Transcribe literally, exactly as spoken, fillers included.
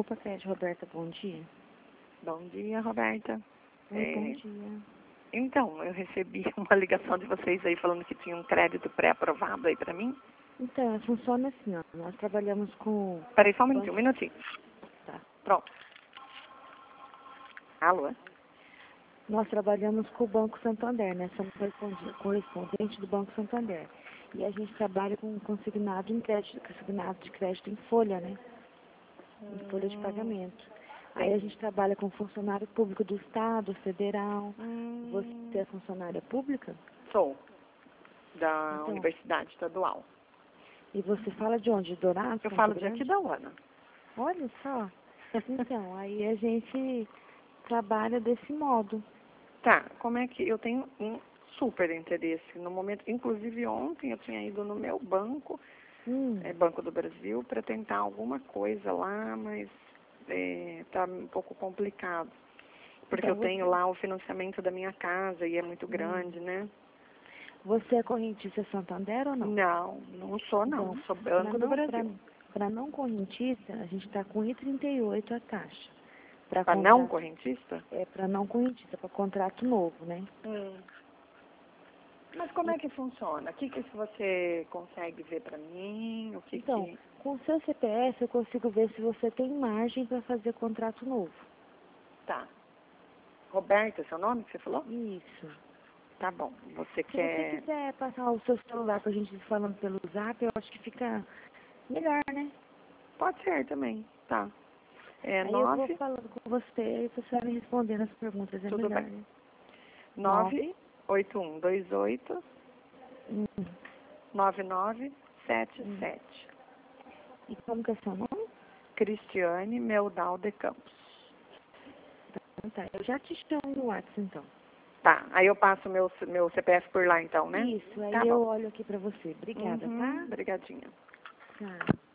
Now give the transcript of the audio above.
Desculpa, Crédito. Roberta, bom dia. Bom dia, Roberta. Oi, É, bom dia. Então, eu recebi uma ligação de vocês aí falando que tinha um crédito pré-aprovado aí pra mim. Então, funciona assim, ó. Nós trabalhamos com... Peraí só um minutinho, um minutinho. Tá. Pronto. Alô? Nós trabalhamos com o Banco Santander, né? Somos correspondi- correspondente do Banco Santander. E a gente trabalha com consignado em crédito, consignado de crédito em folha, né? Em folha de pagamento. Aí a gente trabalha com funcionário público do Estado, federal. Hum, Você é funcionária pública? Sou. Da Então, Universidade Estadual. e você fala de onde? De Dourados? Eu Campo falo de Grande? aqui da UANA. Olha só. Então, aí a gente trabalha desse modo. Tá, como é que eu tenho um super interesse no momento, inclusive ontem eu tinha ido no meu banco, Hum, é, Banco do Brasil, para tentar alguma coisa lá, mas está um pouco complicado. Porque então eu tenho você, lá o financiamento da minha casa e é muito grande, né? você é correntista Santander ou não? Não, não sou não, Então, sou para Banco do não, pra, Brasil. pra não correntista, a gente está com um e trinta e oito a taxa. Para Para não contrato, correntista? é para não correntista, para contrato novo, né? Hum. Mas como é que funciona? O que que você consegue ver para mim? O que Então, que... com o seu C P F eu consigo ver se você tem margem para fazer contrato novo. Tá. Roberta, é seu nome que você falou? Isso. Tá bom. Você Se você quer... quiser passar o seu celular para a gente ir falando pelo zap, eu acho que fica melhor, né? Pode ser também. Tá. É Aí eu vou nove... falando com você e você vai me respondendo as perguntas, é Tudo melhor, bem. né? nove oito um dois oito Hum, nove nove sete hum. sete. E como que é seu nome? Cristiane Meldal de Campos. Então tá, eu já te chamo no WhatsApp então. Tá, aí eu passo meu, meu C P F por lá então, né? Isso, aí Tá eu bom. olho aqui pra você. Obrigada, Uhum, tá? obrigadinha. Tchau.